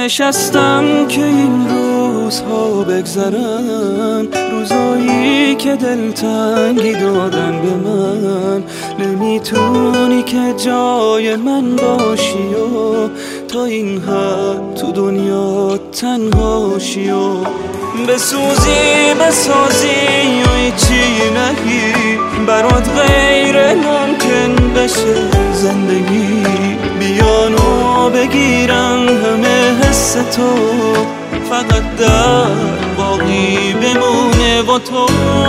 نشستم که این روزها بگذرن، روزایی که دلتنگی دادن به من. نمیتونی که جای من باشی و تا این حد تو دنیا تنهاشی و بسوزی بسازی و هیچی نگی، برات غیر ممکن بشه زندگی. بیانو بگیرم همه حس تو، فقط در باقی بمونه با تو.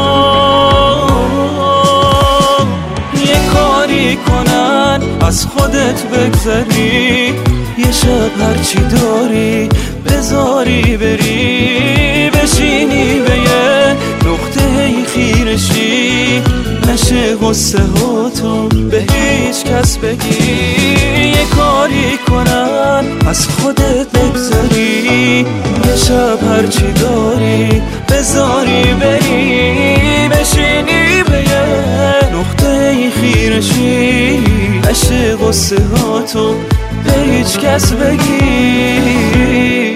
یه کاری کنن از خودت بگذری، یه شب هرچی داری بذاری بری، بشینی به یه نقطه خیرشی، نشه غصه هاتو به هیچ کس بگی. یه کاری کنن از خودت بگذری، یه شب هرچی داری بذاری بری، بشینی به یه نقطه خیرشی، نشه غصه هاتو به هیچ کس بگی.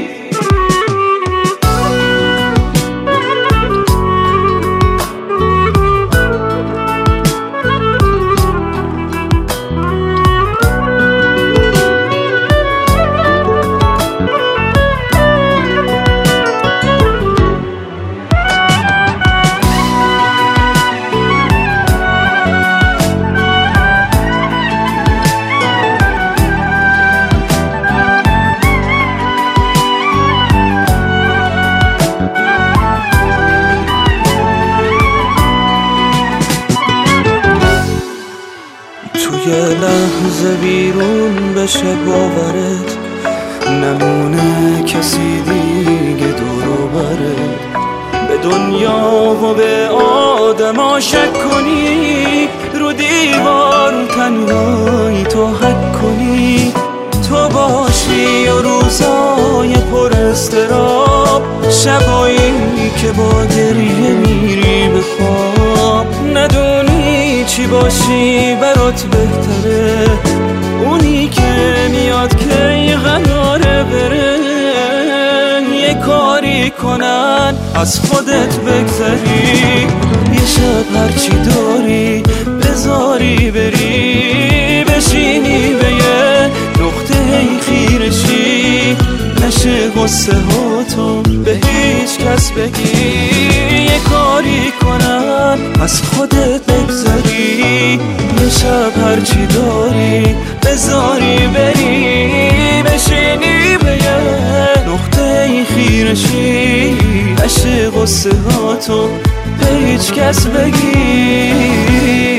توی لحظه بیرون بشه باورت، نمونه کسی دیگه دور و برت. به دنیا و به آدم شک کنی، رو دیوار تنهایی تو حک کنی. تو باشی و روزای پر اضطراب، شبایی که با گریه میری به خواب. ندونی چی باشی برات بهتره، اونی که میاد که قراره بره. یه کاری کنن از خودت بگذری، یه شب هرچی داری بذاری بری، بشینی به یه نقطه خیرشی، نشه غصه هاتو به هیچ کس بگی. یه کاری کنن از خودت بگذری، یه شب هرچی داری بذاری بری، بشینی به یه نقطه خیرشی، نشه غصه هاتو به هیچ کس بگی.